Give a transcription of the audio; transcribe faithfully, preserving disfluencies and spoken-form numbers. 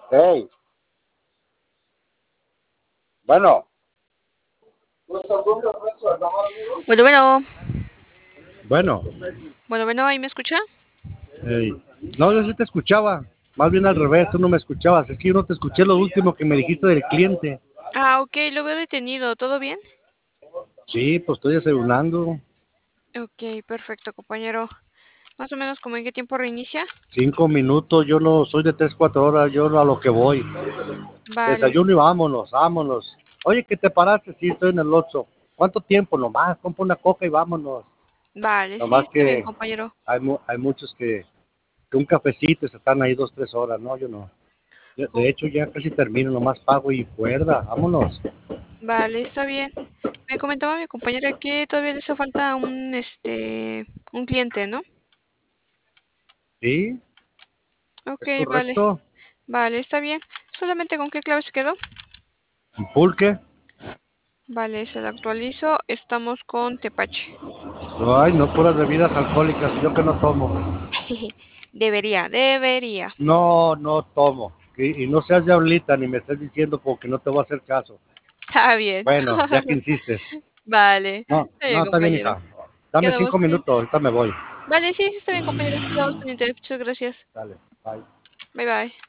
Hey, bueno, Bueno, bueno, bueno, bueno, bueno, ¿ahí me escucha? hey. No, yo sí te escuchaba, más bien al revés, tú no me escuchabas, es que yo no te escuché lo último que me dijiste del cliente. Ah, ok, lo veo detenido, ¿todo bien? Sí, pues estoy desayunando, Ok, perfecto, compañero. Más o menos como en qué tiempo reinicia. cinco minutos, yo no soy de tres, cuatro horas, yo a lo que voy. Vale, Desayuno y vámonos, vámonos. Oye, ¿que te paraste? Sí, estoy en el Oxxo. ¿Cuánto tiempo? Nomás, compra una coca y vámonos. vale, sí, Nomás está bien, que compañero. hay, mu- hay muchos que, que un cafecito y se están ahí dos, tres horas, no, yo no. De de Com- hecho, ya casi termino, nomás pago y cuerda, vámonos. Vale, está bien. Me comentaba mi compañera que todavía le hace falta un, este, un cliente, ¿no? Sí, Ok, es vale, correcto. vale, está bien. ¿Solamente con qué clave se quedó? Pulque. Vale, se lo actualizo. Estamos con Tepache. Ay, no puras bebidas alcohólicas, yo que no tomo. Debería, debería. No, no tomo. Y, y no seas diablita ni me estés diciendo porque no te voy a hacer caso. Está bien. Bueno, ya que insistes. Vale, No, está no, bien, está bien, compañero. hija. Dame Quedamos cinco minutos, pendientes. ahorita me voy. Vale, sí, sí, está bien, compañero. Quedamos pendientes. Muchas gracias. Dale, bye. Bye, bye.